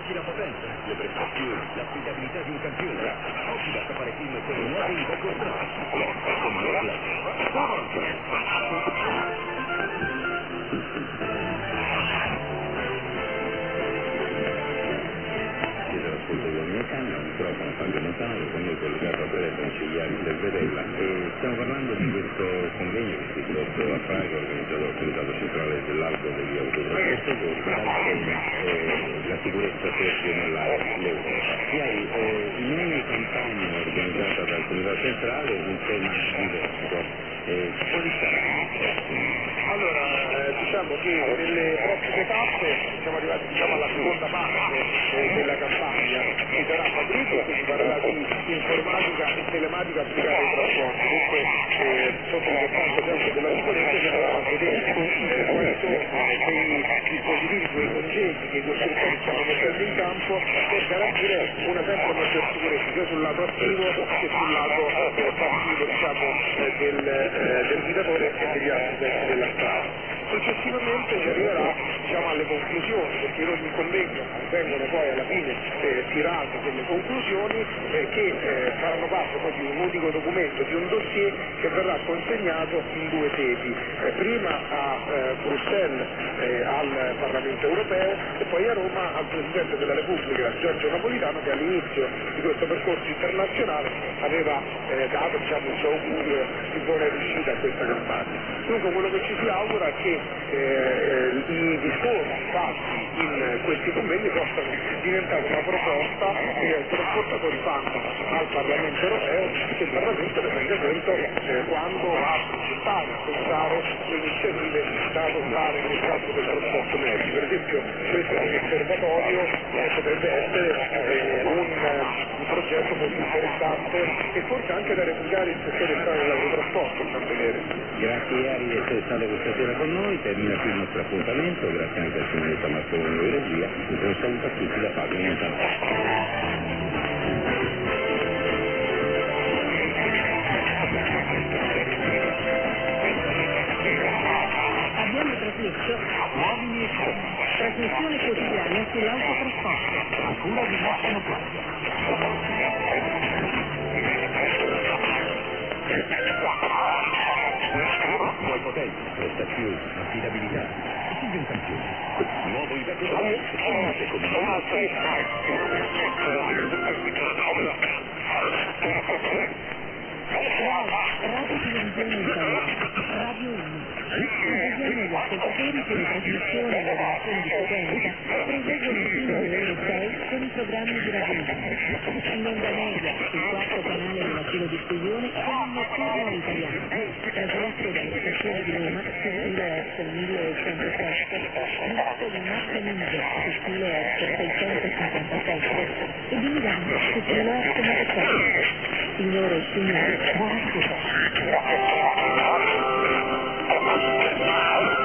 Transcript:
Senti la potenza, le prestazioni, l'affidabilità di un campione. Oggi basta fare film con il nuovo Iveco Cross. Con nuovo Chiesa l'ascolto della mia camera, un microfono Fabio Natale, con noi collegato al telefono Cigliari del Vedella, e stiamo parlando di questo convegno che si è svolto a Praga, organizzato dal Comitato Centrale dell'Albo degli Autotrasportatori, dal tema la sicurezza serve nell'Europa. In ogni campagna organizzata dal Comitato Centrale un tema diverso. Quali saranno? Allora, diciamo che nelle prossime tappe siamo arrivati alla seconda parte della campagna, ci sarà Fabrizio che ci parlerà di informatica e telematica applicata ai trasporti. Dunque, sotto l'importanza sempre della sicurezza ci sarà a vedere quali sono quei dispositivi, quei concetti che i costruttori stanno mettendo in campo per garantire una sempre maggior sicurezza sia sul lato attivo che sul lato passivo, diciamo, del guidatore e degli assistenti della strada. Successivamente si arriverà alle conclusioni, perché in ogni convegno vengono poi alla fine tirate delle conclusioni che faranno parte poi di un unico documento, di un dossier che verrà consegnato in due sedi, prima a Bruxelles al Parlamento europeo e poi a Roma al Presidente della Repubblica Giorgio Napolitano, che all'inizio di questo percorso internazionale aveva dato il suo augurio di buona riuscita a questa campagna. Dunque quello che ci si augura è che i discorsi fatti in questi convegni possano diventare una proposta che i trasportatori fanno al Parlamento europeo e che il Parlamento ne tenga conto quando va a presentare, a pensare le iniziative da adottare nel campo del trasporto merci. Per esempio questo è un osservatorio potrebbe essere un progetto molto interessante e forse anche da replicare il settore dell'autotrasporto, per vedere. Grazie Ari di essere stato questa sera con noi, termina qui il nostro appuntamento, grazie anche al signor Marconi di regia, un saluto a tutti da Fabio Montanaro. Abbiamo trasmesso trasmissione quotidiana sull'autotrasporto a cura di Massimo Nuova potenza, prestazioni, affidabilità. Scegli un campione. Nuovo Iveco Cross, con Radio Televisione Italiana, Radio 1. Avvisiamo gli ascoltatori che le trasmissioni e le relazioni di frequenza proseguono fino alle ore 6 con i programmi di Radio 1. In onda media, sul quarto canale della filodiffusione, con il notturno all'italiano, trasmesso dalle stazioni di Roma su kHz 1107, visto di Marca Ninja su kHz 657 e di Milano su kHz 900. Signore e signori, buon ascolto.